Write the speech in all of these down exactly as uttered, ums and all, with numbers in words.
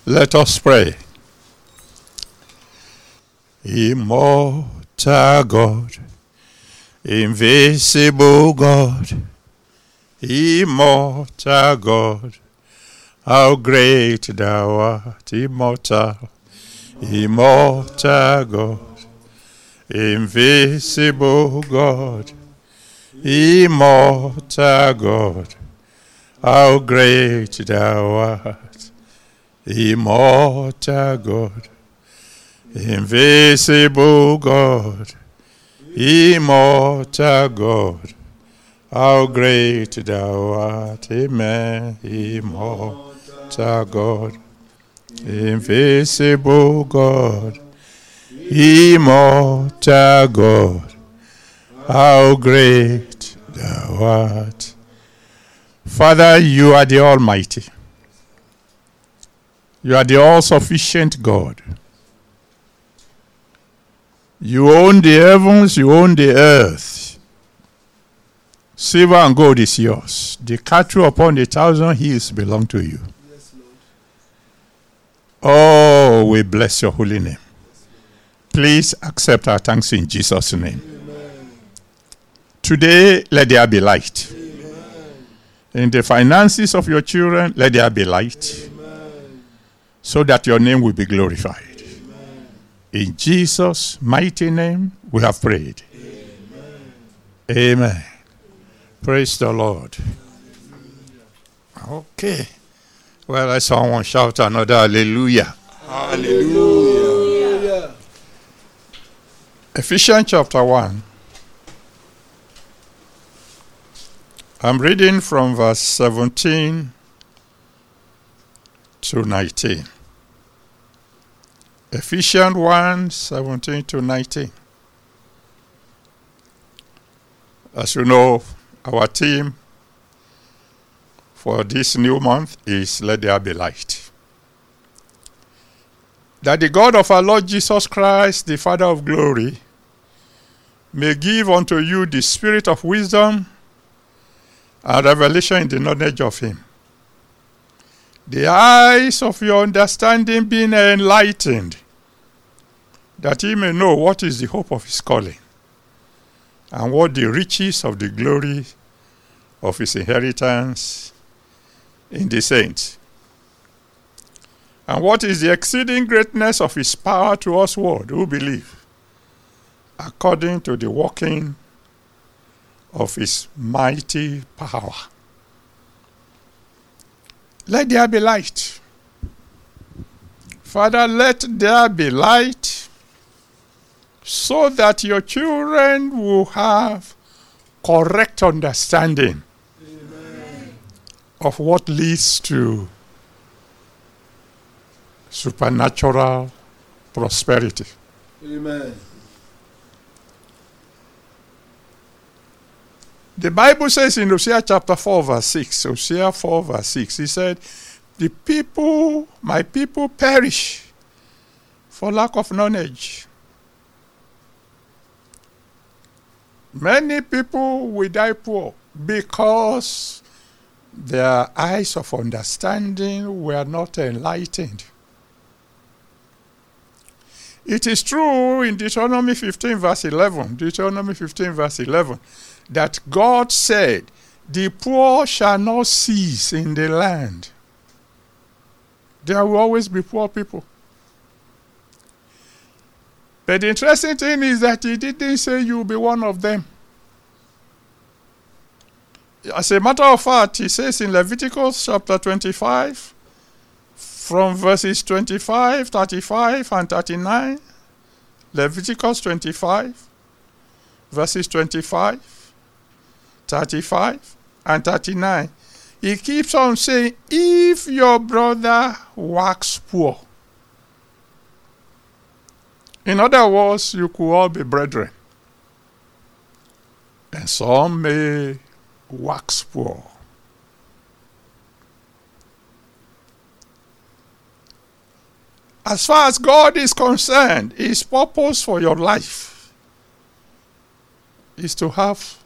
Let us pray. Immortal God, invisible God, immortal God, how great thou art, immortal, immortal God, invisible God, immortal God, how great thou art, immortal God, invisible God, immortal God, how great thou art, amen, immortal God, invisible God, immortal God, how great thou art. Father, you are the Almighty. You are the all-sufficient God. You own the heavens, you own the earth. Silver and gold is yours. The cattle upon the thousand hills belong to you. Yes, Lord. Oh, we bless your holy name. Please accept our thanks in Jesus' name. Amen. Today, let there be light. Amen. In the finances of your children, let there be light. Amen. So that your name will be glorified. Amen. In Jesus' mighty name, we have prayed. Amen. Amen. Praise the Lord. Okay. Well, I saw one shout another hallelujah. Hallelujah. Ephesians chapter one. I'm reading from verse seventeen to nineteen. Ephesians one, seventeen to nineteen. As you know, our theme for this new month is Let There Be Light. That the God of our Lord Jesus Christ, the Father of glory, may give unto you the spirit of wisdom and revelation in the knowledge of him. The eyes of your understanding being enlightened, that ye may know what is the hope of his calling, and what the riches of the glory of his inheritance in the saints, and what is the exceeding greatness of his power to us who believe, according to the working of his mighty power. Let there be light. Father, let there be light so that your children will have correct understanding Amen. of what leads to supernatural prosperity. Amen. The Bible says in Hosea chapter four verse six, Hosea four verse six, he said, the people, my people perish for lack of knowledge. Many people will die poor because their eyes of understanding were not enlightened. It is true in Deuteronomy fifteen verse eleven, Deuteronomy fifteen verse eleven, that God said, the poor shall not cease in the land. There will always be poor people. But the interesting thing is that he didn't say you'll be one of them. As a matter of fact, he says in Leviticus chapter twenty-five, from verses twenty-five, thirty-five, and thirty-nine, Leviticus twenty-five, verses twenty-five, thirty-five, and thirty-nine, he keeps on saying, if your brother wax poor. In other words, you could all be brethren. And some may wax poor. As far as God is concerned, his purpose for your life is to have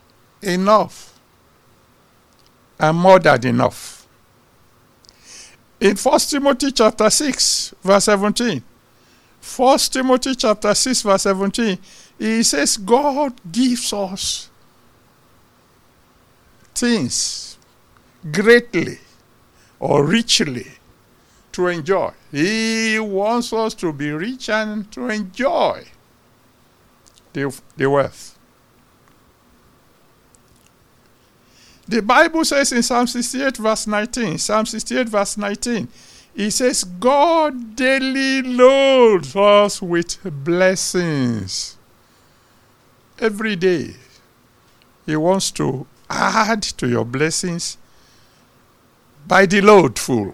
enough and more than enough. In First Timothy chapter six, verse seventeen, First Timothy chapter six, verse seventeen, he says God gives us things greatly or richly to enjoy. He wants us to be rich and to enjoy the, the wealth. The Bible says in Psalm sixty-eight verse nineteen, Psalm sixty-eight verse nineteen, it says, God daily loads us with blessings. Every day, he wants to add to your blessings by the loadful.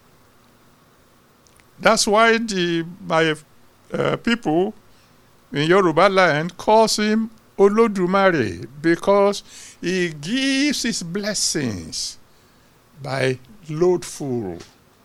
That's why the my uh, people in Yoruba land calls him Olodumare, because he gives his blessings by loadful.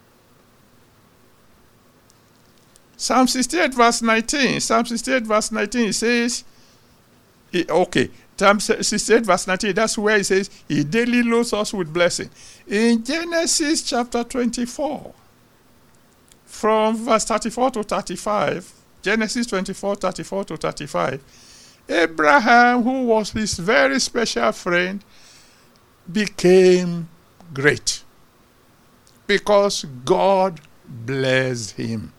Psalm sixty-eight verse nineteen, Psalm sixty-eight verse nineteen, it says, he, okay, Psalm sixty-eight verse nineteen, that's where it says, he daily loads us with blessing. In Genesis chapter twenty-four, from verse thirty-four to thirty-five, Genesis twenty-four, thirty-four to thirty-five, Abraham, who was his very special friend, became great because God blessed him.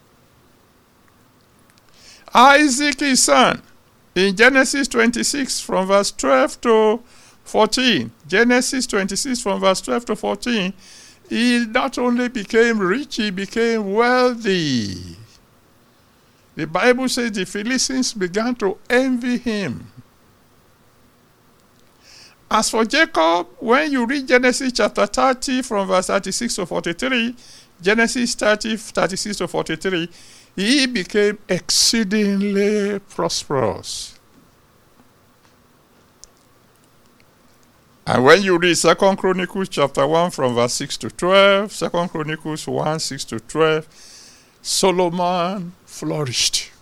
Isaac, his son, in Genesis twenty-six, from verse twelve to fourteen, Genesis twenty-six, from verse twelve to fourteen, he not only became rich, he became wealthy. The Bible says the Philistines began to envy him. As for Jacob, when you read Genesis chapter thirty, from verse thirty-six to forty-three, Genesis thirty, thirty-six to forty-three, he became exceedingly prosperous. And when you read Second Chronicles chapter one, from verse six to twelve, Second Chronicles one, six to twelve, Solomon flourished.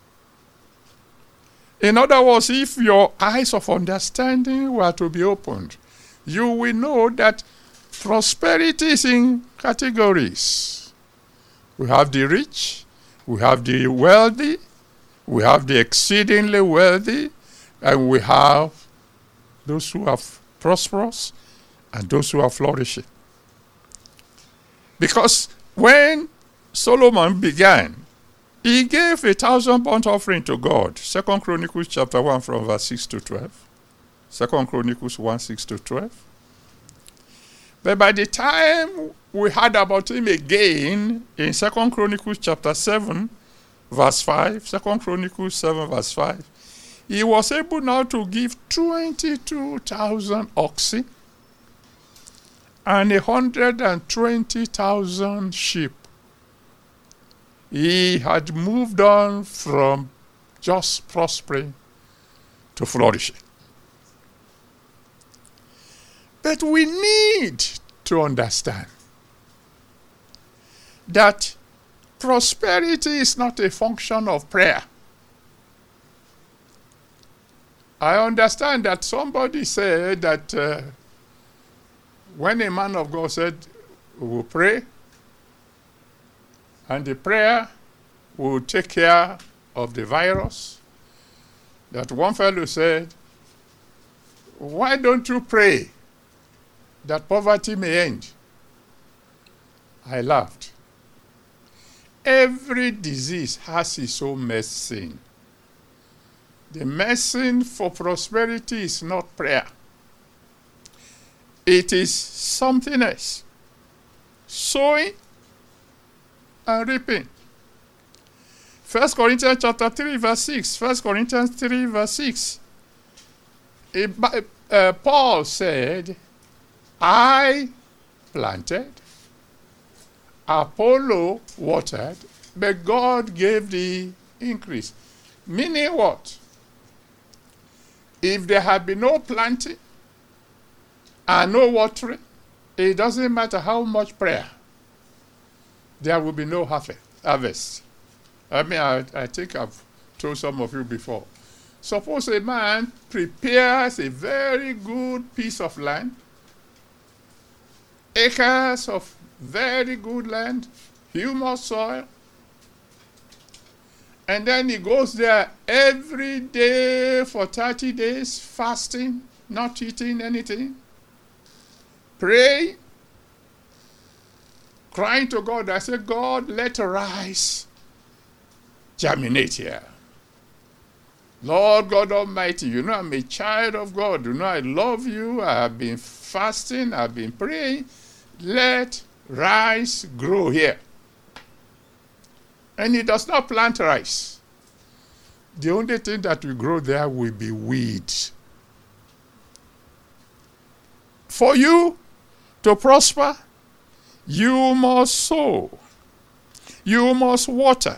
In other words, if your eyes of understanding were to be opened, you will know that prosperity is in categories. We have the rich, we have the wealthy, we have the exceedingly wealthy, and we have those who are prosperous and those who are flourishing. Because when Solomon began, he gave a thousand burnt offering to God. Second Chronicles chapter one, from verse six to twelve. Second Chronicles one, six to twelve. But by the time we heard about him again in Second Chronicles chapter seven, verse five, Second Chronicles seven, verse five, he was able now to give twenty-two thousand oxen and one hundred twenty thousand sheep. He had moved on from just prospering to flourishing. But we need to understand that prosperity is not a function of prayer. I understand that somebody said that uh, when a man of God said, we will pray, and the prayer will take care of the virus, that one fellow said, why don't you pray that poverty may end? I laughed. Every disease has its own medicine. The medicine for prosperity is not prayer. It is something else. Sowing and reaping. First Corinthians chapter three, verse six. First Corinthians three, verse six. It, uh, Paul said, I planted, Apollo watered, but God gave the increase. Meaning what? If there had been no planting and no watering, it doesn't matter how much prayer, there will be no harvest. I mean, I, I think I've told some of you before. Suppose a man prepares a very good piece of land, acres of very good land, humus soil. And then he goes there every day for thirty days, fasting, not eating anything, praying, crying to God. I said, God, let rice germinate here. Lord God Almighty, you know I'm a child of God. You know I love you. I have been fasting. I've been praying. Let rice grow here. And he does not plant rice. The only thing that will grow there will be weeds. For you to prosper, you must sow. You must water.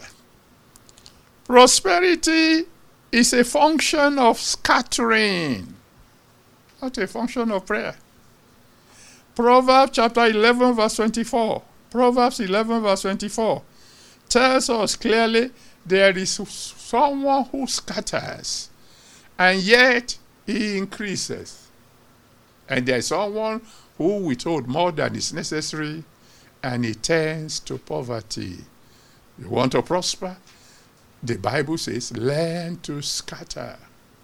Prosperity is a function of scattering, not a function of prayer. Proverbs chapter eleven verse twenty-four. Proverbs eleven verse twenty-four tells us clearly there is someone who scatters and yet he increases. And there is someone who withholds more than is necessary and he turns to poverty. You want to prosper? The Bible says, learn to scatter.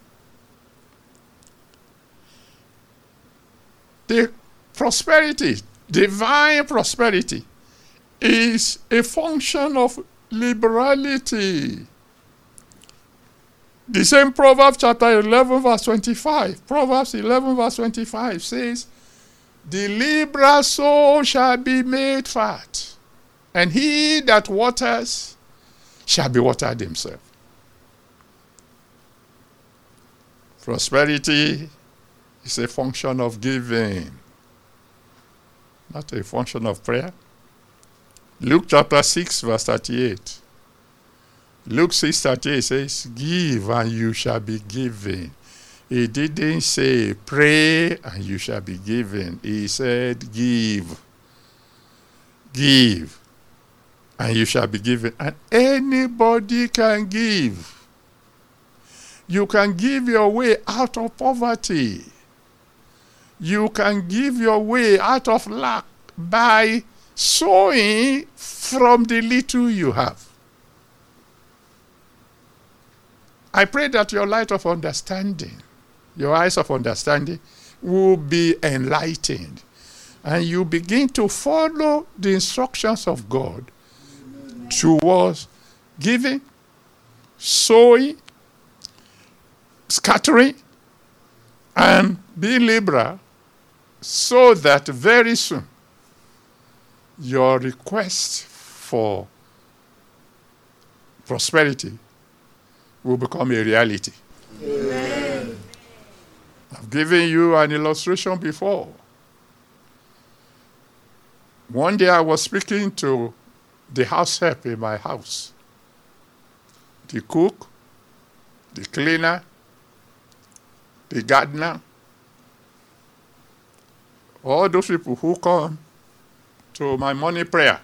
The prosperity, divine prosperity, is a function of liberality. The same Proverbs chapter eleven verse twenty-five, Proverbs eleven verse twenty-five says, the liberal soul shall be made fat, and he that waters shall be watered himself. Prosperity is a function of giving, not a function of prayer. Luke chapter six verse thirty-eight. Luke six thirty-eight says, give and you shall be given. He didn't say pray and you shall be given. He said give. Give and you shall be given. And anybody can give. You can give your way out of poverty. You can give your way out of lack by sowing from the little you have. I pray that your light of understanding, your eyes of understanding, will be enlightened. And you begin to follow the instructions of God towards giving, sowing, scattering, and being liberal, so that very soon your request for prosperity will become a reality. Amen. I've given you an illustration before. One day I was speaking to the house help in my house, the cook, the cleaner, the gardener, all those people who come to my morning prayer.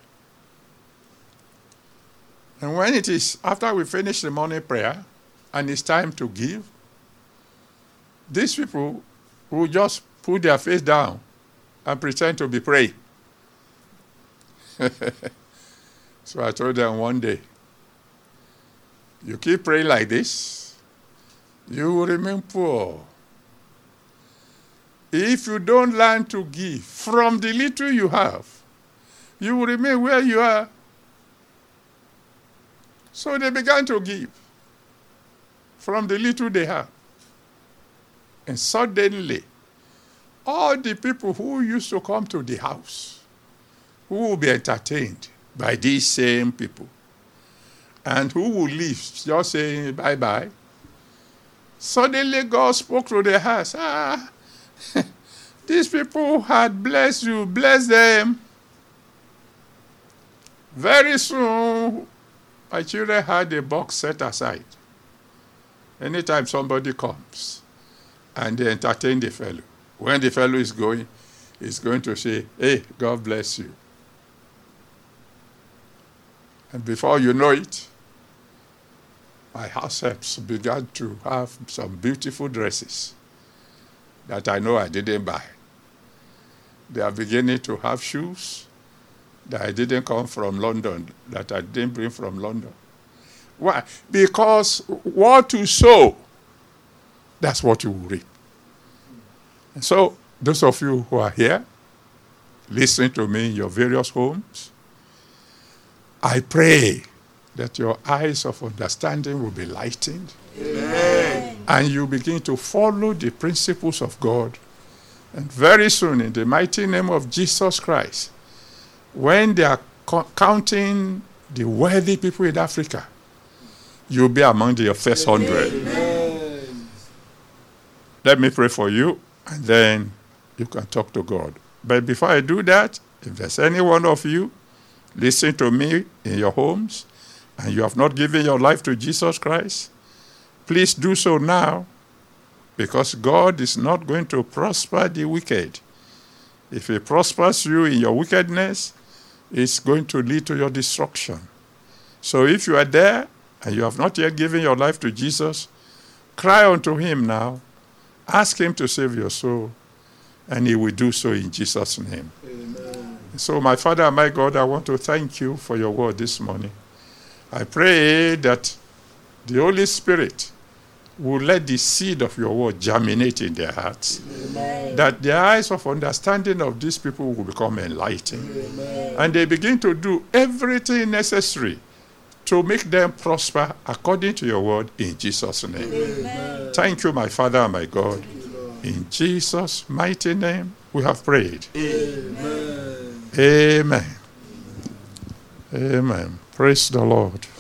And when it is after we finish the morning prayer and it's time to give, these people will just put their face down and pretend to be praying. So I told them one day, you keep praying like this, you will remain poor. If you don't learn to give from the little you have, you will remain where you are. So they began to give from the little they have. And suddenly, all the people who used to come to the house, who will be entertained by these same people, and who will leave just saying bye-bye, suddenly God spoke to their hearts. Ah, these people had blessed you, bless them. Very soon, my children had a box set aside. Anytime somebody comes and they entertain the fellow, when the fellow is going, he's going to say, hey, God bless you. And before you know it, my house helps began to have some beautiful dresses that I know I didn't buy. They are beginning to have shoes. that I didn't come from London, that I didn't bring from London. Why? Because what you sow, that's what you will reap. And so, those of you who are here, listening to me in your various homes, I pray that your eyes of understanding will be lightened. Amen. And you begin to follow the principles of God. And very soon, in the mighty name of Jesus Christ, when they are co- counting the wealthy people in Africa, you'll be among the first hundred. Amen. Let me pray for you, and then you can talk to God. But before I do that, if there's any one of you listening to me in your homes, and you have not given your life to Jesus Christ, please do so now, because God is not going to prosper the wicked. If he prospers you in your wickedness, it's going to lead to your destruction. So if you are there and you have not yet given your life to Jesus, cry unto him now. Ask him to save your soul, and he will do so in Jesus' name. Amen. So my Father and my God, I want to thank you for your word this morning. I pray that the Holy Spirit will let the seed of your word germinate in their hearts. Amen. That the eyes of understanding of these people will become enlightened. Amen. And they begin to do everything necessary to make them prosper according to your word in Jesus' name. Amen. Thank you, my Father and my God. In Jesus' mighty name, we have prayed. Amen. Amen. Amen. Praise the Lord.